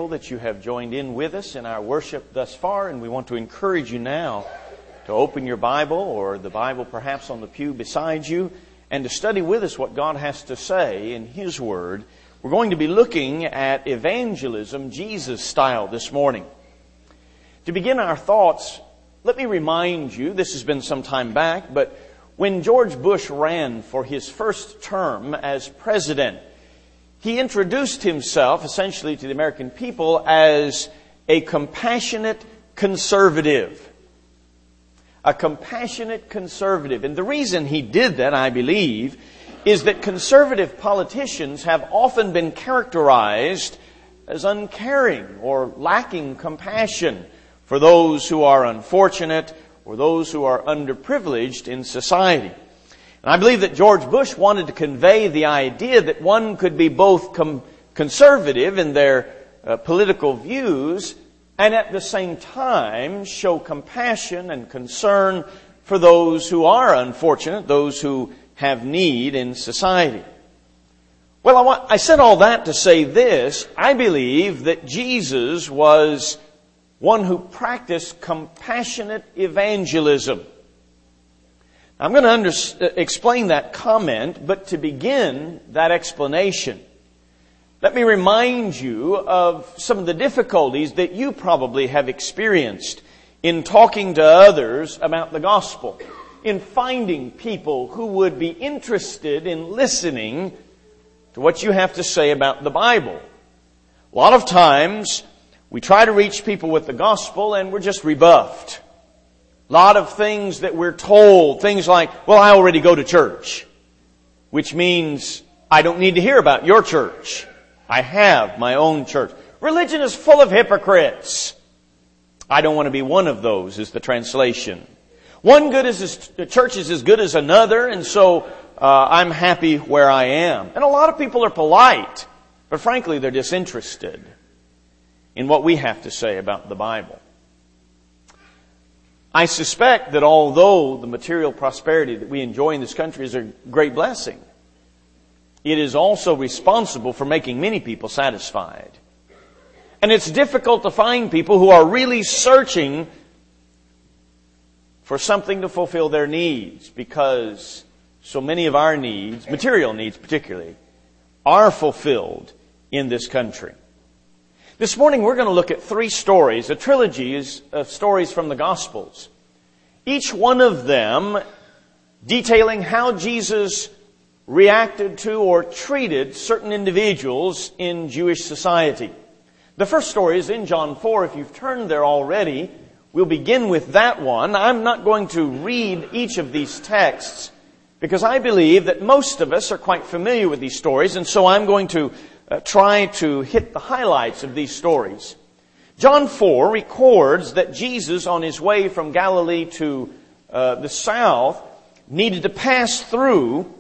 grateful that you have joined in with us in our worship thus far, and we want to encourage you now to open your Bible or the Bible perhaps on the pew beside you and to study with us what God has to say in His Word. We're going to be looking at evangelism, Jesus style, this morning. To begin our thoughts, let me remind you, this has been some time back, but when George Bush ran for his first term as president, he introduced himself essentially to the American people as a compassionate conservative. A compassionate conservative. And the reason he did that, I believe, is that conservative politicians have often been characterized as uncaring or lacking compassion for those who are unfortunate or those who are underprivileged in society. And I believe that George Bush wanted to convey the idea that one could be both conservative in their political views and at the same time show compassion and concern for those who are unfortunate, those who have need in society. Well, I said all that to say this. I believe that Jesus was one who practiced compassionate evangelism. I'm going to explain that comment, but to begin that explanation, let me remind you of some of the difficulties that you probably have experienced in talking to others about the gospel, in finding people who would be interested in listening to what you have to say about the Bible. A lot of times, we try to reach people with the gospel and we're just rebuffed. A lot of things that we're told, things like, well, I already go to church, which means I don't need to hear about your church. I have my own church. Religion is full of hypocrites. I don't want to be one of those, is the translation. One church is as good as another, and so I'm happy where I am. And a lot of people are polite, but frankly, they're disinterested in what we have to say about the Bible. I suspect that although the material prosperity that we enjoy in this country is a great blessing, it is also responsible for making many people satisfied. And it's difficult to find people who are really searching for something to fulfill their needs, because so many of our needs, material needs particularly, are fulfilled in this country. This morning we're going to look at 3 stories, a trilogy of stories from the Gospels. Each one of them detailing how Jesus reacted to or treated certain individuals in Jewish society. The first story is in John 4. If you've turned there already, we'll begin with that one. I'm not going to read each of these texts because I believe that most of us are quite familiar with these stories, and so I'm going to try to hit the highlights of these stories. John 4 records that Jesus, on his way from Galilee to the south, needed to pass through,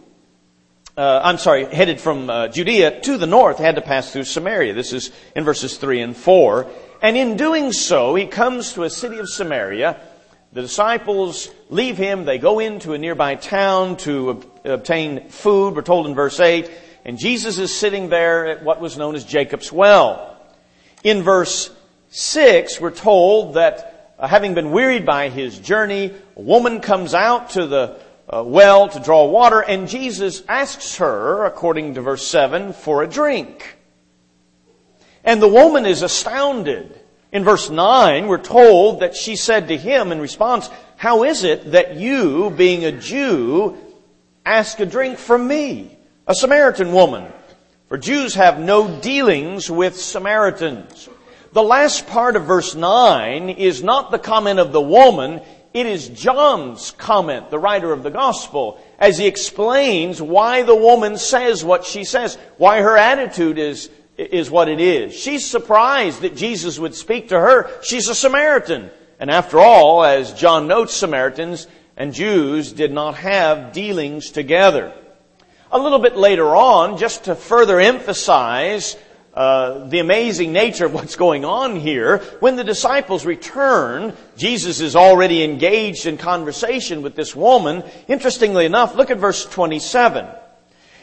headed from Judea to the north, had to pass through Samaria. This is in verses 3 and 4. And in doing so, he comes to a city of Samaria. The disciples leave him. They go into a nearby town to obtain food. We're told in verse 8. And Jesus is sitting there at what was known as Jacob's well. In verse 6, we're told that having been wearied by his journey, a woman comes out to the well to draw water, and Jesus asks her, according to verse 7, for a drink. And the woman is astounded. In verse 9, we're told that she said to him in response, "How is it that you, being a Jew, ask a drink from me, a Samaritan woman? For Jews have no dealings with Samaritans." The last part of verse 9 is not the comment of the woman. It is John's comment, the writer of the gospel, as he explains why the woman says what she says, why her attitude is what it is. She's surprised that Jesus would speak to her. She's a Samaritan. And after all, as John notes, Samaritans and Jews did not have dealings together. A little bit later on, just to further emphasize the amazing nature of what's going on here, when the disciples return, Jesus is already engaged in conversation with this woman. Interestingly enough, look at verse 27.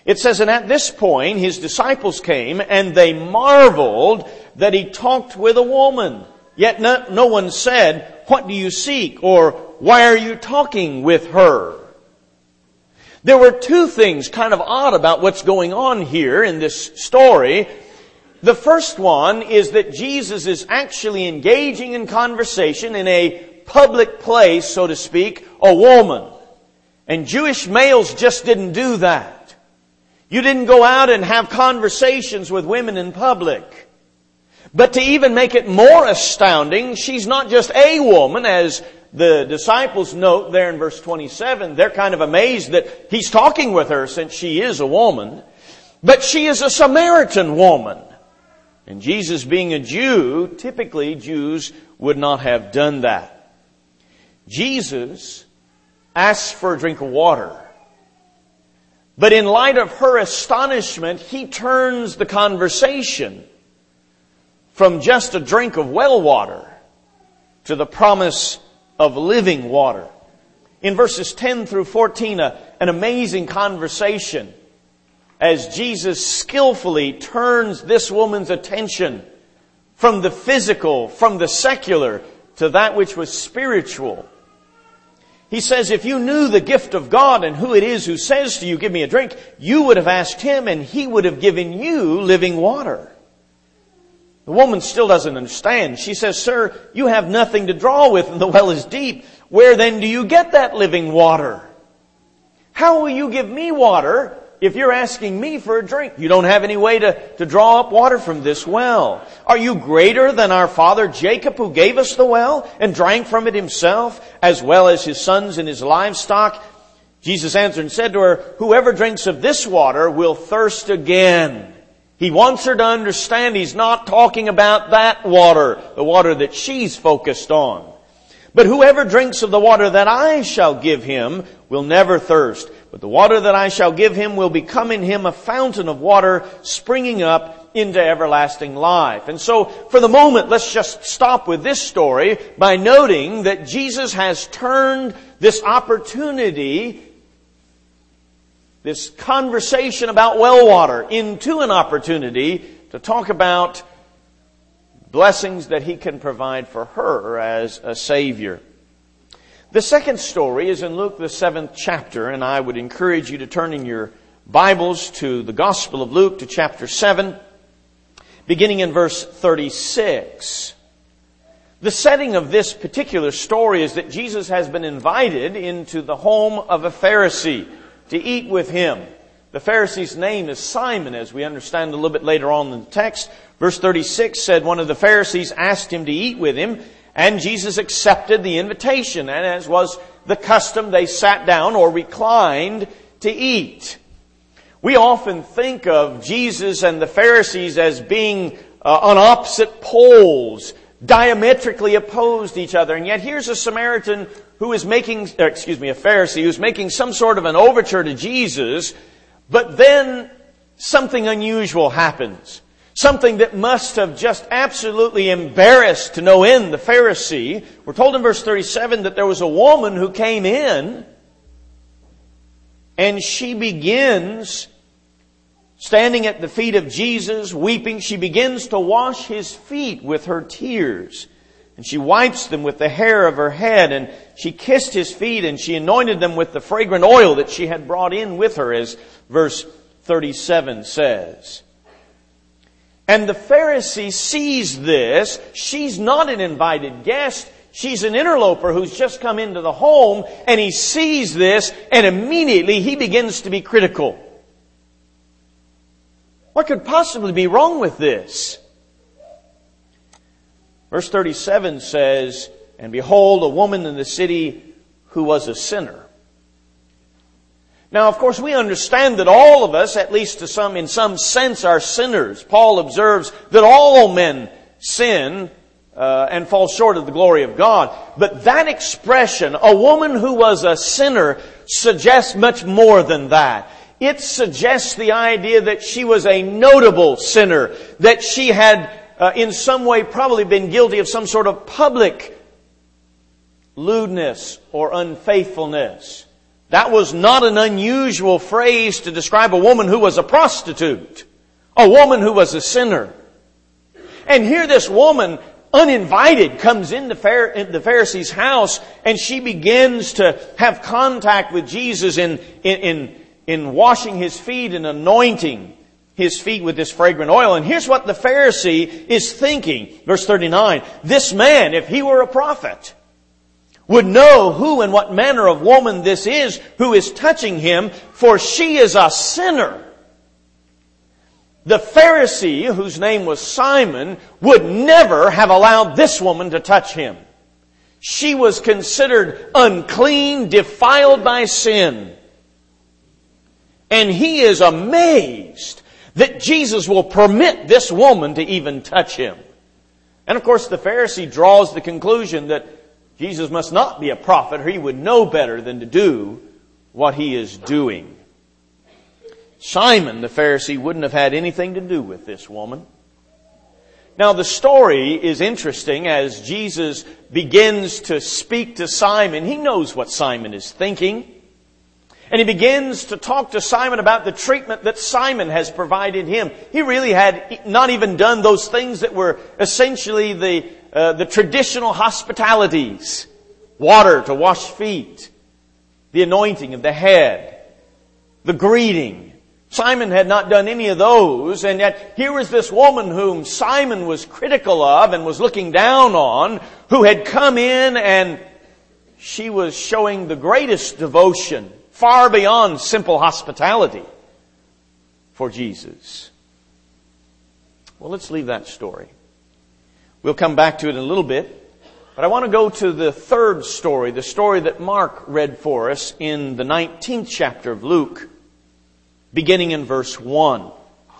It says, and at this point his disciples came, and they marveled that he talked with a woman. Yet no one said, what do you seek? Or why are you talking with her? There were two things kind of odd about what's going on here in this story. The first one is that Jesus is actually engaging in conversation in a public place, so to speak, a woman. And Jewish males just didn't do that. You didn't go out and have conversations with women in public. But to even make it more astounding, she's not just a woman, as the disciples note there in verse 27. They're kind of amazed that he's talking with her since she is a woman. But she is a Samaritan woman. And Jesus being a Jew, typically Jews would not have done that. Jesus asks for a drink of water. But in light of her astonishment, he turns the conversation from just a drink of well water to the promise of living water. In verses 10 through 14, an amazing conversation as Jesus skillfully turns this woman's attention from the physical, from the secular, to that which was spiritual. He says, if you knew the gift of God and who it is who says to you, give me a drink, you would have asked him and he would have given you living water. The woman still doesn't understand. She says, sir, you have nothing to draw with and the well is deep. Where then do you get that living water? How will you give me water if you're asking me for a drink? You don't have any way to draw up water from this well. Are you greater than our father Jacob, who gave us the well and drank from it himself, as well as his sons and his livestock? Jesus answered and said to her, whoever drinks of this water will thirst again. He wants her to understand he's not talking about that water, the water that she's focused on. But whoever drinks of the water that I shall give him will never thirst. But the water that I shall give him will become in him a fountain of water springing up into everlasting life. And so, for the moment, let's just stop with this story by noting that Jesus has turned this opportunity, this conversation about well water, into an opportunity to talk about blessings that he can provide for her as a Savior. The second story is in Luke, the 7th chapter, and I would encourage you to turn in your Bibles to the Gospel of Luke, to chapter 7, beginning in verse 36. The setting of this particular story is that Jesus has been invited into the home of a Pharisee to eat with him. The Pharisee's name is Simon, as we understand a little bit later on in the text. Verse 36 said, one of the Pharisees asked him to eat with him, and Jesus accepted the invitation. And as was the custom, they sat down or reclined to eat. We often think of Jesus and the Pharisees as being on opposite poles, diametrically opposed to each other. And yet here's a Samaritan who is a Pharisee who's making some sort of an overture to Jesus, but then something unusual happens. Something that must have just absolutely embarrassed to no end the Pharisee. We're told in verse 37 that there was a woman who came in, and she begins standing at the feet of Jesus, weeping. She begins to wash his feet with her tears. And she wipes them with the hair of her head, and she kissed his feet, and she anointed them with the fragrant oil that she had brought in with her, as verse 37 says. And the Pharisee sees this. She's not an invited guest. She's an interloper who's just come into the home, and he sees this, and immediately he begins to be critical. What could possibly be wrong with this? Verse 37 says, and behold, a woman in the city who was a sinner. Now, of course, we understand that all of us, at least in some sense, are sinners. Paul observes that all men sin and fall short of the glory of God. But that expression, a woman who was a sinner, suggests much more than that. It suggests the idea that she was a notable sinner, that she had in some way probably been guilty of some sort of public lewdness or unfaithfulness. That was not an unusual phrase to describe a woman who was a prostitute, a woman who was a sinner. And here this woman, uninvited, comes into the Pharisee's house, and she begins to have contact with Jesus in washing His feet and anointing His feet with this fragrant oil. And here's what the Pharisee is thinking. Verse 39, this man, if he were a prophet, would know who and what manner of woman this is who is touching him, for she is a sinner. The Pharisee, whose name was Simon, would never have allowed this woman to touch him. She was considered unclean, defiled by sin. And he is amazed that Jesus will permit this woman to even touch him. And of course the Pharisee draws the conclusion that Jesus must not be a prophet, or he would know better than to do what he is doing. Simon, the Pharisee, wouldn't have had anything to do with this woman. Now the story is interesting as Jesus begins to speak to Simon. He knows what Simon is thinking. And he begins to talk to Simon about the treatment that Simon has provided him. He really had not even done those things that were essentially the traditional hospitalities. Water to wash feet, the anointing of the head, the greeting. Simon had not done any of those, and yet here was this woman whom Simon was critical of and was looking down on, who had come in, and she was showing the greatest devotion, far beyond simple hospitality, for Jesus. Well, let's leave that story. We'll come back to it in a little bit. But I want to go to the third story, the story that Mark read for us in the 19th chapter of Luke, beginning in verse 1.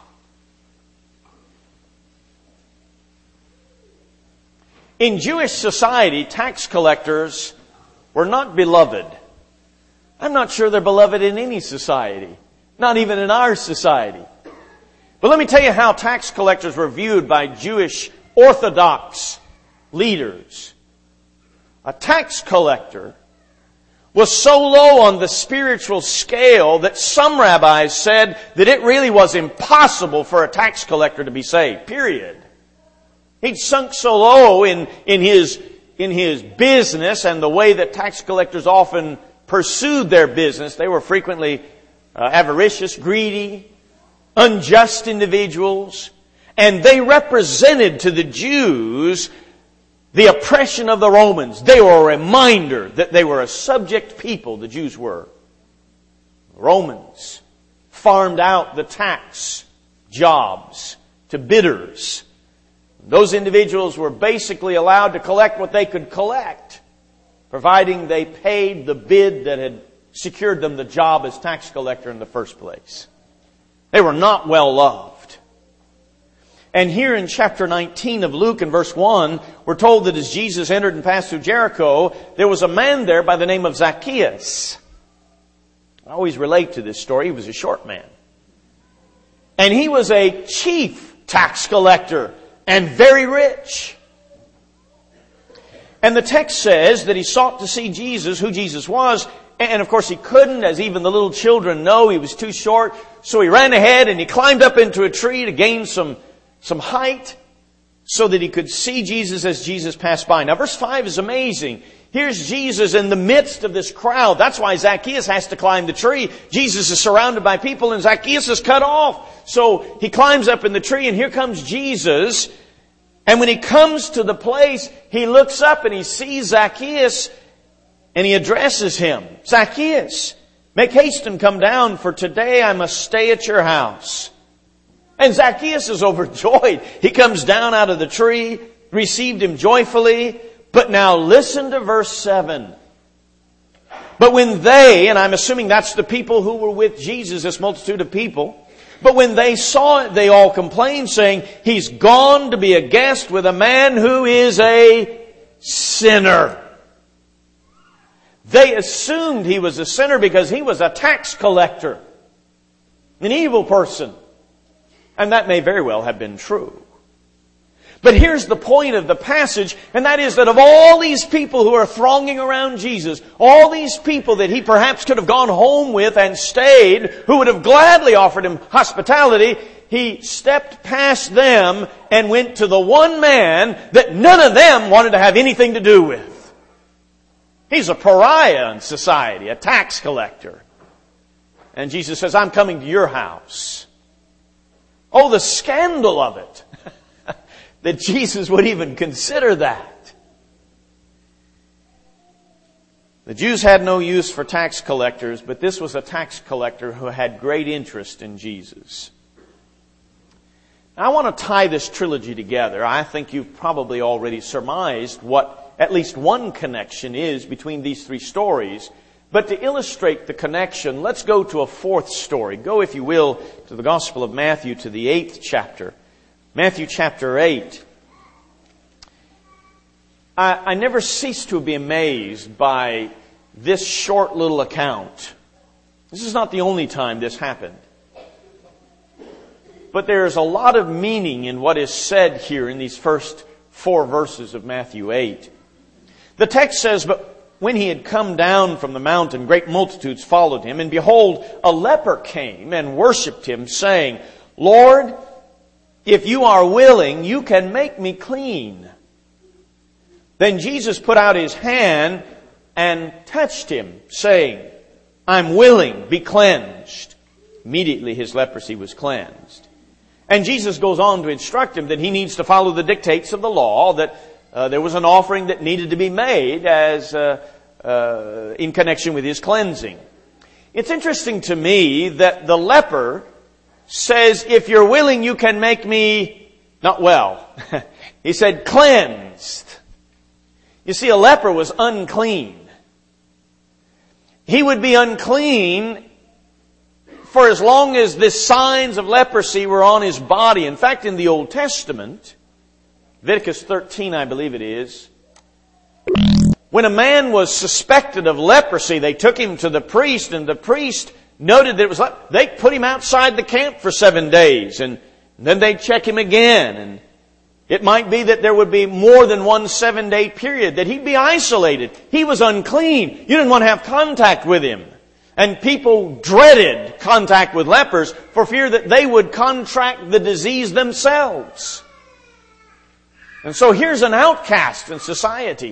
In Jewish society, tax collectors were not beloved. I'm not sure they're beloved in any society, not even in our society. But let me tell you how tax collectors were viewed by Jewish Orthodox leaders. A tax collector was so low on the spiritual scale that some rabbis said that it really was impossible for a tax collector to be saved, period. He'd sunk so low in his business and the way that tax collectors often pursued their business. They were frequently avaricious, greedy, unjust individuals, and they represented to the Jews the oppression of the Romans. They were a reminder that they were a subject people, the Jews were. The Romans farmed out the tax jobs to bidders. Those individuals were basically allowed to collect what they could collect, providing they paid the bid that had secured them the job as tax collector in the first place. They were not well loved. And here in chapter 19 of Luke in verse 1, we're told that as Jesus entered and passed through Jericho, there was a man there by the name of Zacchaeus. I always relate to this story. He was a short man. And he was a chief tax collector and very rich. And the text says that he sought to see Jesus, who Jesus was. And of course he couldn't, as even the little children know. He was too short. So he ran ahead and he climbed up into a tree to gain some height so that he could see Jesus as Jesus passed by. Now verse 5 is amazing. Here's Jesus in the midst of this crowd. That's why Zacchaeus has to climb the tree. Jesus is surrounded by people and Zacchaeus is cut off. So he climbs up in the tree and here comes Jesus. And when he comes to the place, he looks up and he sees Zacchaeus and he addresses him. Zacchaeus, make haste and come down, for today I must stay at your house. And Zacchaeus is overjoyed. He comes down out of the tree, received him joyfully. But now listen to verse 7. But when they, and I'm assuming that's the people who were with Jesus, this multitude of people, but when they saw it, they all complained, saying, he's gone to be a guest with a man who is a sinner. They assumed he was a sinner because he was a tax collector, an evil person. And that may very well have been true. But here's the point of the passage, and that is that of all these people who are thronging around Jesus, all these people that He perhaps could have gone home with and stayed, who would have gladly offered Him hospitality, He stepped past them and went to the one man that none of them wanted to have anything to do with. He's a pariah in society, a tax collector. And Jesus says, I'm coming to your house. Oh, the scandal of it. That Jesus would even consider that. The Jews had no use for tax collectors, but this was a tax collector who had great interest in Jesus. Now, I want to tie this trilogy together. I think you've probably already surmised what at least one connection is between these three stories. But to illustrate the connection, let's go to a fourth story. Go, if you will, to the Gospel of Matthew, to the 8th chapter. Matthew chapter 8. I never cease to be amazed by this short little account. This is not the only time this happened. But there is a lot of meaning in what is said here in these first 4 verses of Matthew 8. The text says, but when He had come down from the mountain, great multitudes followed Him, and behold, a leper came and worshipped Him, saying, Lord, if you are willing, you can make me clean. Then Jesus put out His hand and touched him, saying, I'm willing, be cleansed. Immediately his leprosy was cleansed. And Jesus goes on to instruct him that he needs to follow the dictates of the law, that there was an offering that needed to be made as in connection with his cleansing. It's interesting to me that the leper says, if you're willing, you can make me not well. He said, cleansed. You see, a leper was unclean. He would be unclean for as long as the signs of leprosy were on his body. In fact, in the Old Testament, Leviticus 13, I believe it is, when a man was suspected of leprosy, they took him to the priest, and the priest noted that it was they put him outside the camp for 7 days, and then they'd check him again. And it might be that there would be more than one 7-day period that he'd be isolated. He was unclean. You didn't want to have contact with him. And people dreaded contact with lepers for fear that they would contract the disease themselves. And so here's an outcast in society.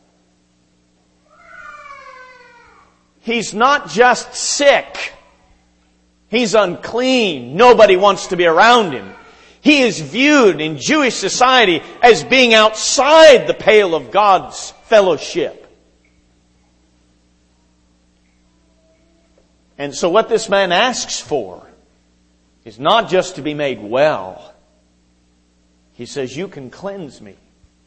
He's not just sick. He's unclean. Nobody wants to be around him. He is viewed in Jewish society as being outside the pale of God's fellowship. And so what this man asks for is not just to be made well. He says, you can cleanse me.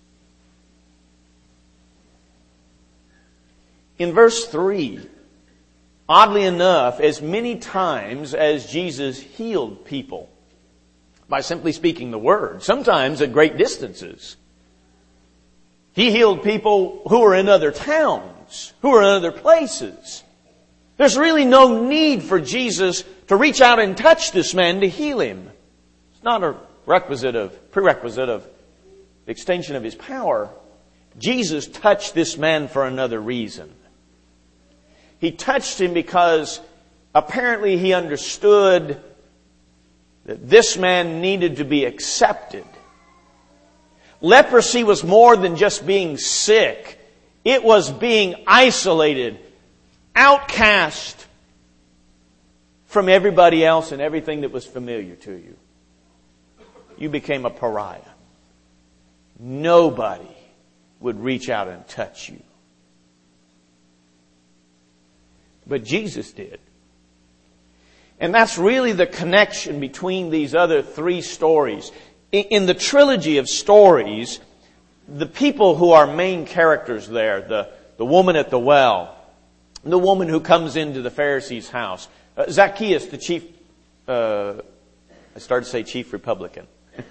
In verse 3, oddly enough, as many times as Jesus healed people by simply speaking the word, sometimes at great distances. He healed people who were in other towns, who were in other places. There's really no need for Jesus to reach out and touch this man to heal him. It's not a prerequisite of the extension of His power. Jesus touched this man for another reason. He touched him because apparently he understood that this man needed to be accepted. Leprosy was more than just being sick. It was being isolated, outcast from everybody else and everything that was familiar to you. You became a pariah. Nobody would reach out and touch you. But Jesus did. And that's really the connection between these other 3 stories. In the trilogy of stories, the people who are main characters there, the woman at the well, the woman who comes into the Pharisee's house, Zacchaeus, the chief, I started to say chief Republican.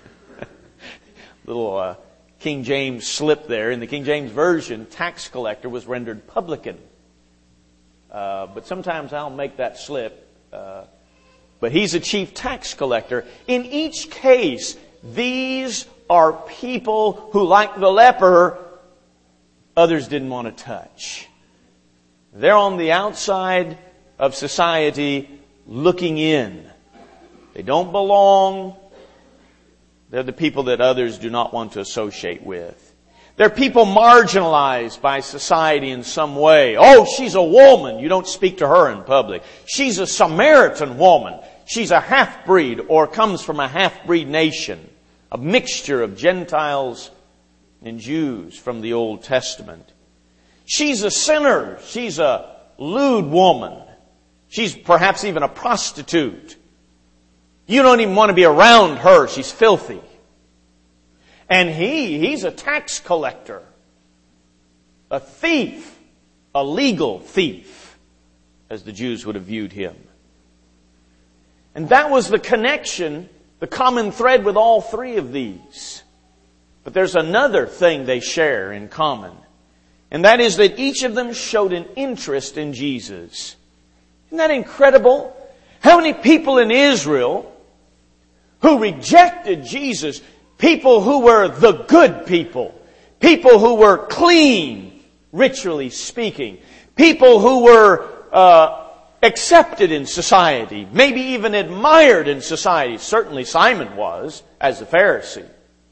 Little King James slip there. In the King James Version, tax collector was rendered publican. But sometimes I'll make that slip. But he's a chief tax collector. In each case, these are people who, like the leper, others didn't want to touch. They're on the outside of society looking in. They don't belong. They're the people that others do not want to associate with. They're people marginalized by society in some way. Oh, she's a woman. You don't speak to her in public. She's a Samaritan woman. She's a half-breed or comes from a half-breed nation. A mixture of Gentiles and Jews from the Old Testament. She's a sinner. She's a lewd woman. She's perhaps even a prostitute. You don't even want to be around her. She's filthy. And he's a tax collector. A thief. A legal thief, as the Jews would have viewed him. And that was the connection, the common thread with all three of these. But there's another thing they share in common. And that is that each of them showed an interest in Jesus. Isn't that incredible? How many people in Israel who rejected Jesus, people who were the good people, people who were clean, ritually speaking, people who were accepted in society, maybe even admired in society. Certainly Simon was, as a Pharisee.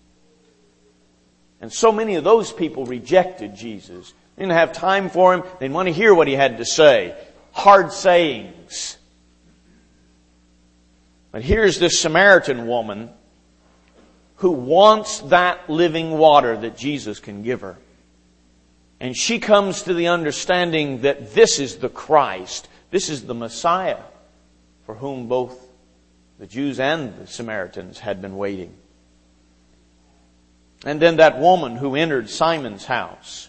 And so many of those people rejected Jesus. They didn't have time for Him. They didn't want to hear what He had to say. Hard sayings. But here's this Samaritan woman who wants that living water that Jesus can give her. And she comes to the understanding that this is the Christ. This is the Messiah for whom both the Jews and the Samaritans had been waiting. And then that woman who entered Simon's house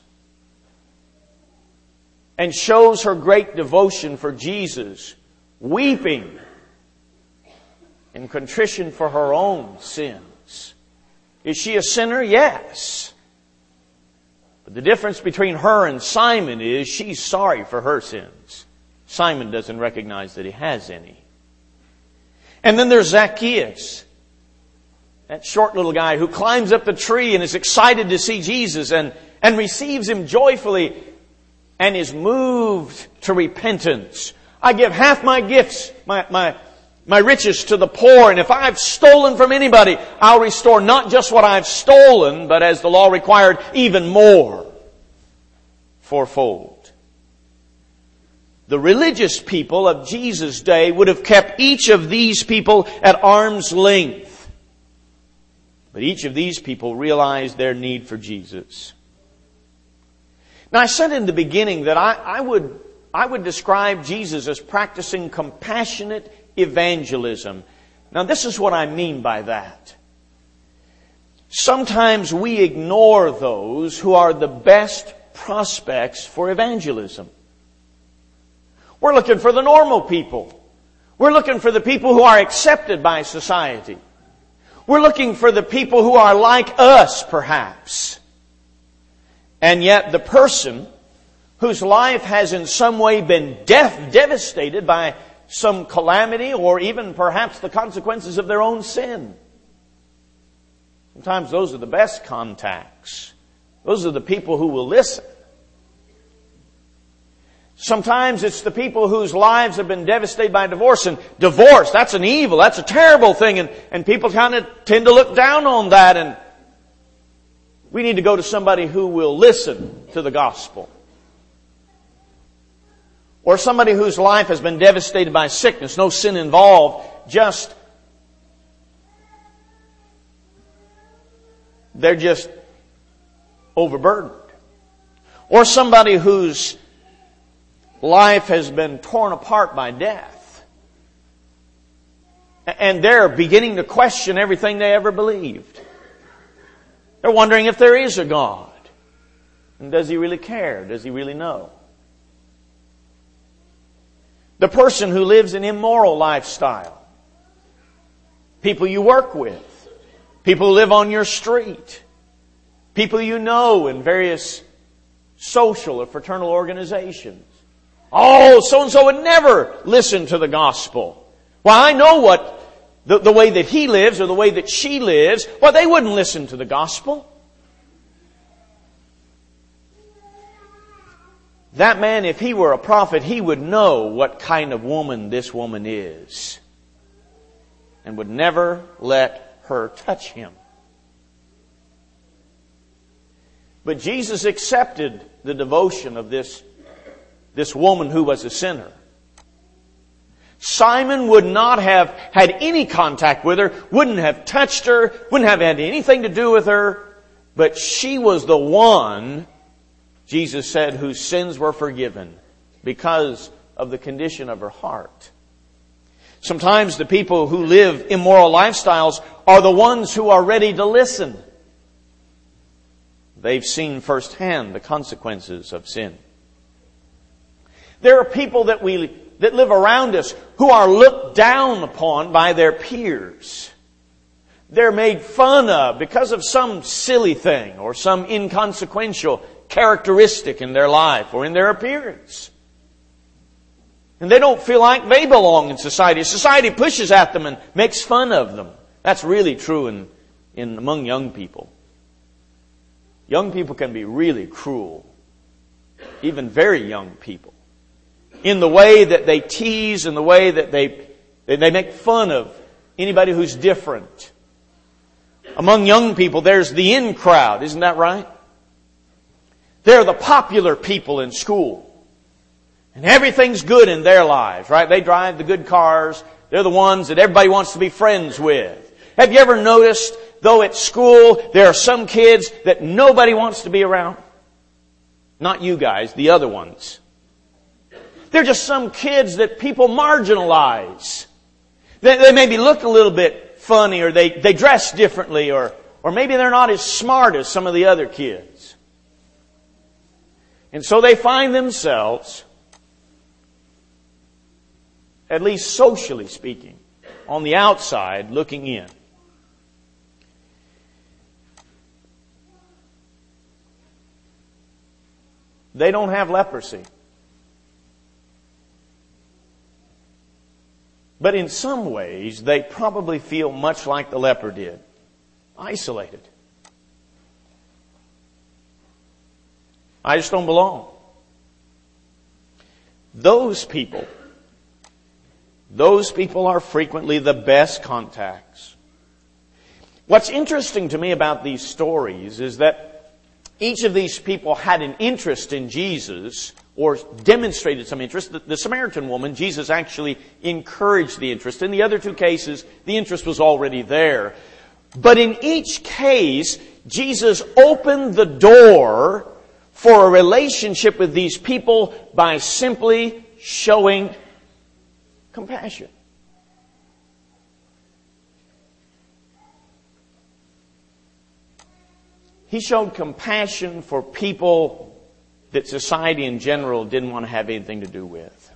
and shows her great devotion for Jesus, weeping in contrition for her own sins. Is she a sinner? Yes. But the difference between her and Simon is she's sorry for her sins. Simon doesn't recognize that he has any. And then there's Zacchaeus, that short little guy who climbs up the tree and is excited to see Jesus and receives Him joyfully and is moved to repentance. I give half my gifts, my riches to the poor, and if I've stolen from anybody, I'll restore not just what I've stolen, but as the law required, even more, fourfold. The religious people of Jesus' day would have kept each of these people at arm's length. But each of these people realized their need for Jesus. Now, I said in the beginning that I would describe Jesus as practicing compassionate evangelism. Now, this is what I mean by that. Sometimes we ignore those who are the best prospects for evangelism. We're looking for the normal people. We're looking for the people who are accepted by society. We're looking for the people who are like us, perhaps. And yet the person whose life has in some way been devastated by some calamity or even perhaps the consequences of their own sin. Sometimes those are the best contacts. Those are the people who will listen. Sometimes it's the people whose lives have been devastated by divorce. And divorce, that's an evil, that's a terrible thing. And people kind of tend to look down on that. And we need to go to somebody who will listen to the gospel. Or somebody whose life has been devastated by sickness, no sin involved, they're just overburdened. Or somebody whose life has been torn apart by death. And they're beginning to question everything they ever believed. They're wondering if there is a God. And does He really care? Does He really know? The person who lives an immoral lifestyle. People you work with. People who live on your street. People you know in various social or fraternal organizations. Oh, so-and-so would never listen to the gospel. Well, I know what the way that he lives or the way that she lives, well, they wouldn't listen to the gospel. That man, if he were a prophet, he would know what kind of woman this woman is and would never let her touch him. But Jesus accepted the devotion of this woman who was a sinner. Simon would not have had any contact with her, wouldn't have touched her, wouldn't have had anything to do with her, but she was the one, Jesus said, whose sins were forgiven because of the condition of her heart. Sometimes the people who live immoral lifestyles are the ones who are ready to listen. They've seen firsthand the consequences of sin. There are people that live around us who are looked down upon by their peers. They're made fun of because of some silly thing or some inconsequential characteristic in their life or in their appearance. And they don't feel like they belong in society. Society pushes at them and makes fun of them. That's really true among young people. Young people can be really cruel. Even very young people. In the way that they tease, in the way that they make fun of anybody who's different. Among young people, there's the in crowd, isn't that right? They're the popular people in school. And everything's good in their lives, right? They drive the good cars. They're the ones that everybody wants to be friends with. Have you ever noticed, though at school, there are some kids that nobody wants to be around? Not you guys, the other ones. They're just some kids that people marginalize. They maybe look a little bit funny, or they dress differently, or maybe they're not as smart as some of the other kids. And so they find themselves, at least socially speaking, on the outside looking in. They don't have leprosy. But in some ways, they probably feel much like the leper did. Isolated. I just don't belong. Those people are frequently the best contacts. What's interesting to me about these stories is that each of these people had an interest in Jesus, or demonstrated some interest. The Samaritan woman, Jesus actually encouraged the interest. In the other two cases, the interest was already there. But in each case, Jesus opened the door for a relationship with these people by simply showing compassion. He showed compassion for people that society in general didn't want to have anything to do with.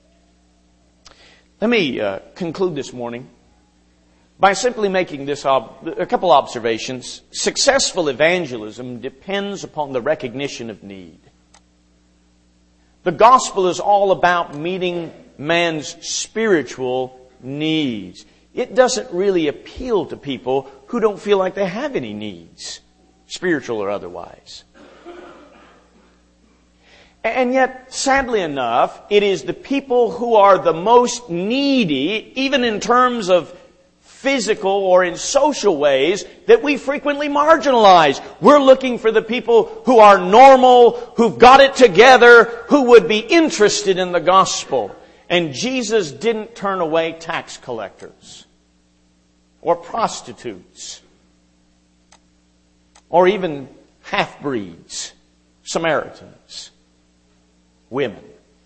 Let me conclude this morning by simply making a couple observations. Successful evangelism depends upon the recognition of need. The gospel is all about meeting man's spiritual needs. It doesn't really appeal to people who don't feel like they have any needs, spiritual or otherwise. And yet, sadly enough, it is the people who are the most needy, even in terms of physical or in social ways, that we frequently marginalize. We're looking for the people who are normal, who've got it together, who would be interested in the gospel. And Jesus didn't turn away tax collectors or prostitutes or even half-breeds, Samaritans, women.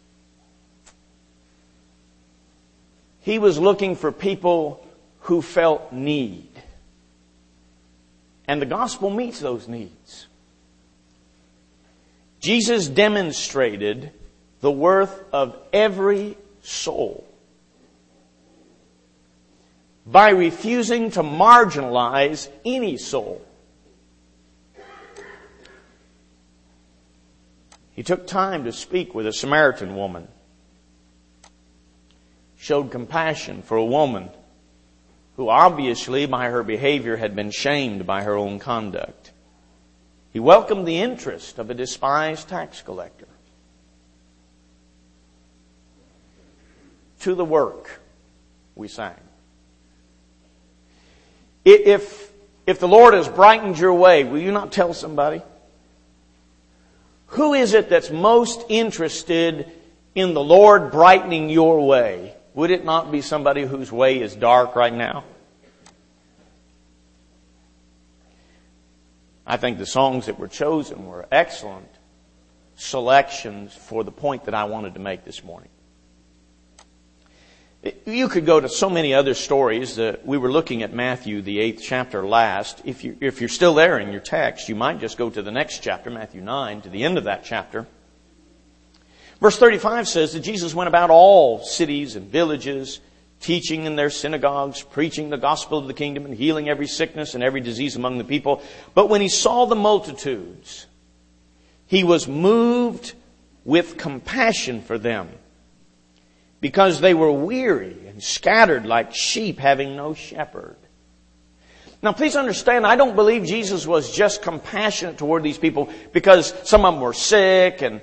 He was looking for people who felt need. And the gospel meets those needs. Jesus demonstrated the worth of every soul by refusing to marginalize any soul. He took time to speak with a Samaritan woman. Showed compassion for a woman who obviously by her behavior had been shamed by her own conduct. He welcomed the interest of a despised tax collector. To the work, we sang. If the Lord has brightened your way, will you not tell somebody? Who is it that's most interested in the Lord brightening your way? Would it not be somebody whose way is dark right now? I think the songs that were chosen were excellent selections for the point that I wanted to make this morning. You could go to so many other stories. We were looking at Matthew, the 8th chapter last. If you're still there in your text, you might just go to the next chapter, Matthew 9, to the end of that chapter. Verse 35 says that Jesus went about all cities and villages, teaching in their synagogues, preaching the gospel of the kingdom, and healing every sickness and every disease among the people. But when he saw the multitudes, he was moved with compassion for them, because they were weary and scattered like sheep having no shepherd. Now please understand, I don't believe Jesus was just compassionate toward these people because some of them were sick, and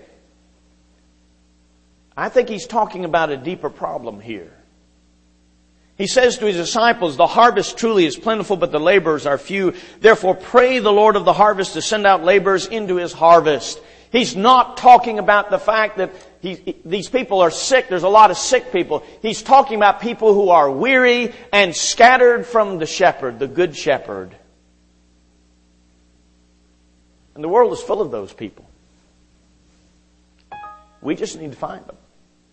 I think he's talking about a deeper problem here. He says to his disciples, the harvest truly is plentiful, but the laborers are few. Therefore pray the Lord of the harvest to send out laborers into his harvest. He's not talking about the fact that these people are sick. There's a lot of sick people. He's talking about people who are weary and scattered from the shepherd, the good shepherd. And the world is full of those people. We just need to find them.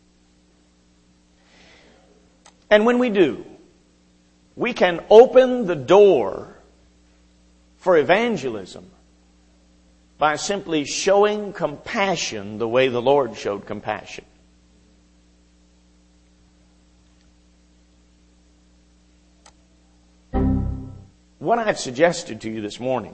And when we do, we can open the door for evangelism by simply showing compassion the way the Lord showed compassion. What I've suggested to you this morning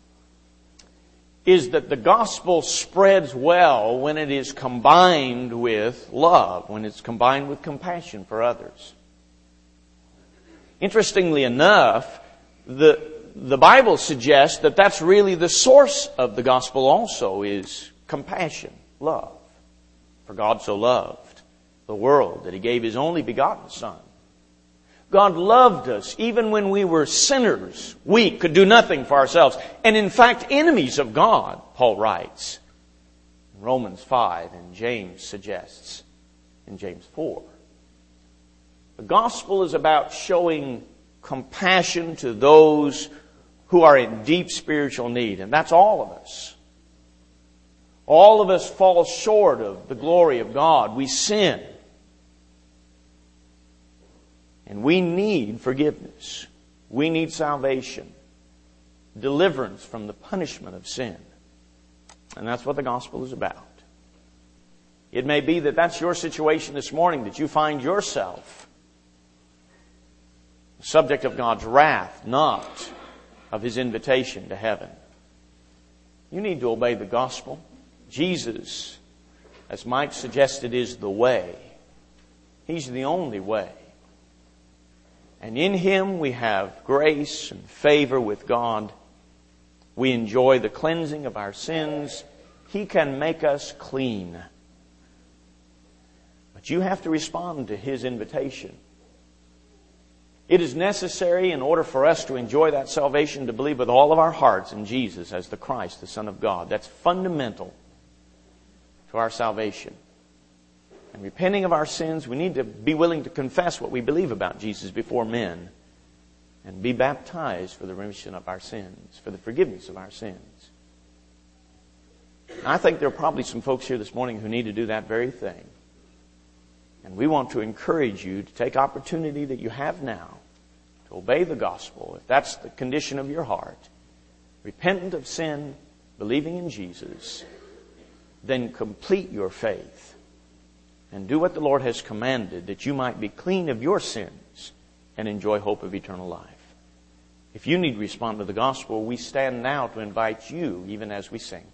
is that the gospel spreads well when it is combined with love, when it's combined with compassion for others. Interestingly enough, the Bible suggests that that's really the source of the gospel also, is compassion, love. For God so loved the world that He gave His only begotten Son. God loved us even when we were sinners, weak, could do nothing for ourselves, and in fact enemies of God, Paul writes in Romans 5 and James suggests in James 4. The gospel is about showing compassion to those who are in deep spiritual need. And that's all of us. All of us fall short of the glory of God. We sin. And we need forgiveness. We need salvation. Deliverance from the punishment of sin. And that's what the gospel is about. It may be that that's your situation this morning, that you find yourself the subject of God's wrath, not of His invitation to heaven. You need to obey the gospel. Jesus, as Mike suggested, is the way. He's the only way. And in Him we have grace and favor with God. We enjoy the cleansing of our sins. He can make us clean. But you have to respond to His invitation. It is necessary in order for us to enjoy that salvation to believe with all of our hearts in Jesus as the Christ, the Son of God. That's fundamental to our salvation. And repenting of our sins, we need to be willing to confess what we believe about Jesus before men and be baptized for the remission of our sins, for the forgiveness of our sins. I think there are probably some folks here this morning who need to do that very thing. And we want to encourage you to take opportunity that you have now to obey the gospel, if that's the condition of your heart, repentant of sin, believing in Jesus, then complete your faith and do what the Lord has commanded, that you might be clean of your sins and enjoy hope of eternal life. If you need to respond to the gospel, we stand now to invite you, even as we sing.